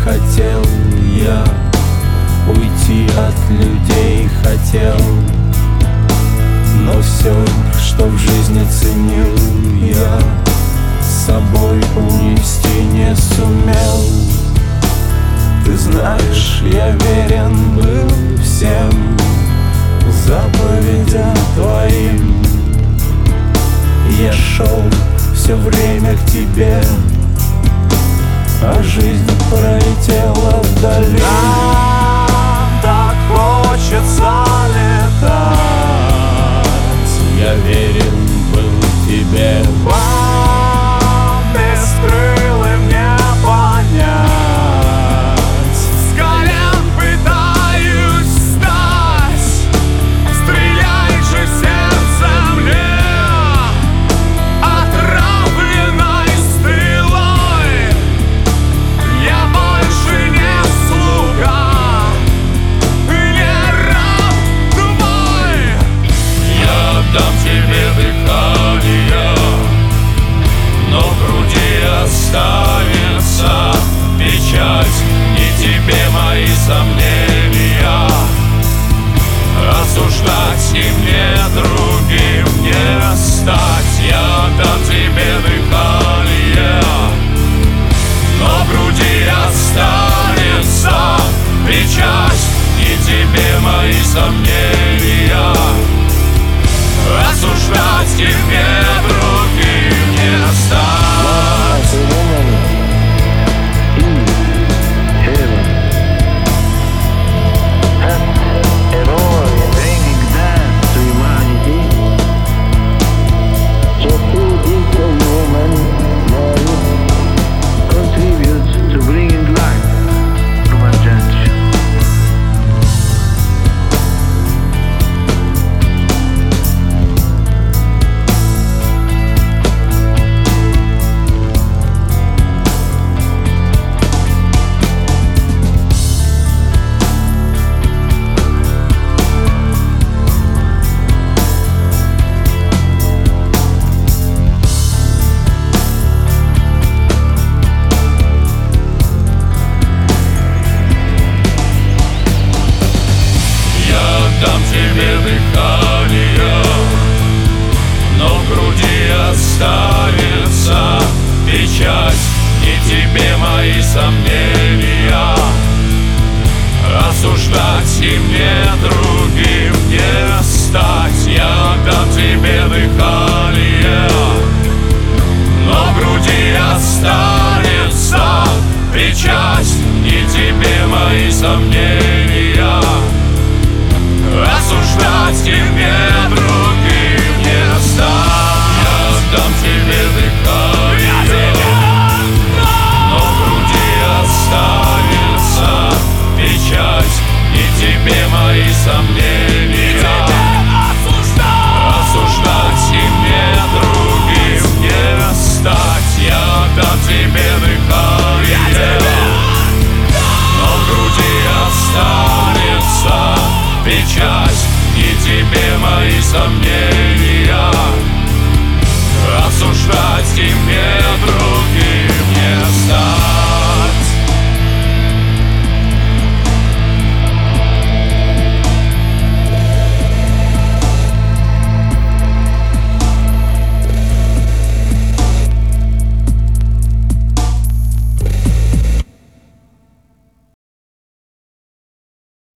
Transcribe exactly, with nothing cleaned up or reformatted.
хотел я уйти от людей, хотел, но все, что в жизни ценил, я с собой унести не сумел. Ты знаешь, я верен был всем заповедям твоим. Я шел все время к тебе, а жизнь пролетела вдали. Нам так хочется летать, я верен был тебе. вам бескрылым не понять. С колен пытаюсь встать, стреляй же сердцем мне отравленной стрелой. Я больше не слуга, не раб твой. Я отдам тебе дыхание, но в груди останется печать. Не тебе мои сомнения осуждать, и мне другим не стать. Я отдам тебе дыхание, но в груди останется печать. Не тебе мои сомнения осуждать, и мне другим не стать. Дам тебе дыхание, но в груди останется печать. Не тебе мои сомнения осуждать, и мне другим не стать. Я дам тебе дыхание, но в груди останется печать. Не тебе мои сомнения